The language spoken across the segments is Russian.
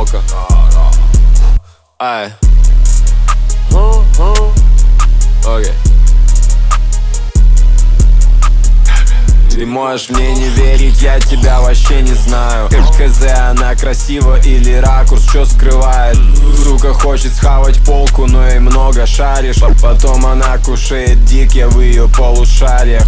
полка. Ай. Окей. Ты можешь мне не верить, я тебя вообще не знаю. ХЗ, она красива или ракурс, что скрывает? Сука хочет схавать полку, но и много шаришь. Потом она кушает дик, я в ее полушариях.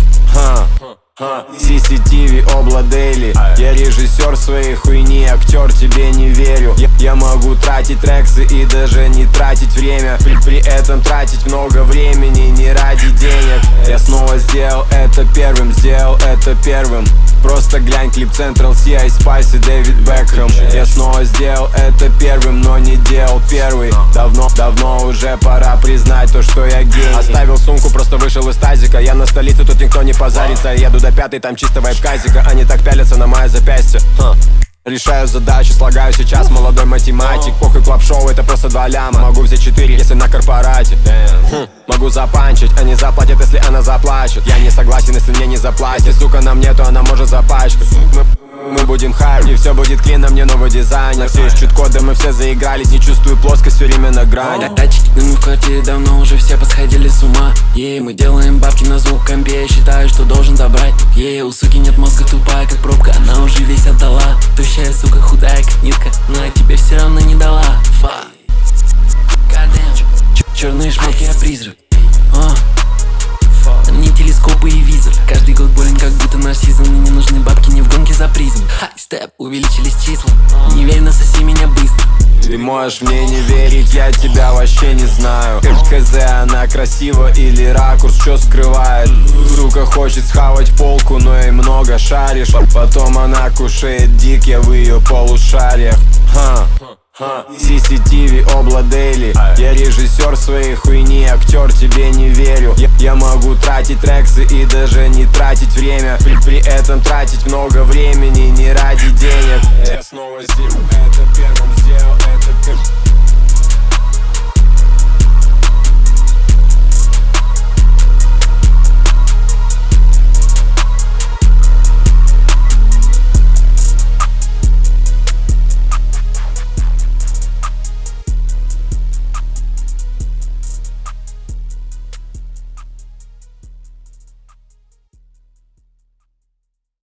CCTV, Обла Дейли. Я режиссер своей хуйни, актер, тебе не верю. Я могу тратить трексы и даже не тратить время. При этом тратить много времени не ради денег. Я снова сделал это первым, сделал это первым. Просто глянь клип Central C, Ice Spice и Дэвид Бекхэм. Я снова сделал это первым, но не делал первый. Давно уже пора признать то, что я гений. Оставил сумку, просто вышел из тазика. Я на столице, тут никто не позарится. Еду до пятой, там чисто вайб казика. Они так пялятся на мое запястье. Решаю задачи, слагаю сейчас молодой математик. Похуй клаб-шоу, это просто 2 ляма. Могу взять 4, если на корпорате. Могу запанчить, они заплатят, если она заплачет. Я не согласен, если мне не заплатит. Если сука нам нету, она может запачкать. Мы будем хайп, и все будет клин, на мне новый дизайнер. Все ищут коды, мы все заигрались, не чувствую плоскость, все время на грани. Датчики в квартире давно уже все посходили с ума. Мы делаем бабки на звук компе, я считаю, что должен забрать. У суки нет мозга, тупая как пробка, она уже весь отдала. Тощая сука, худая как нитка, но я тебе все равно не дала. Черные шмотки, я призрак. На мне телескопы и визор. Каждый год болен, как будто наш сезон. И не нужны бабки, не в гонке за призм. Хай-степ, увеличились числа. Не верь, насоси меня быстро. Ты можешь мне не верить, я тебя вообще не знаю. ХЗ, она красива или ракурс, что скрывает? Сука хочет схавать полку, но и много шаришь. Потом она кушает дик, я в ее полушариях. CCTV, Обла Дейли. Я режиссер своей хуйни, актер, тебе не верю. Я могу тратить трексы и даже не тратить время. При этом тратить много времени не ради денег. Я снова сделал это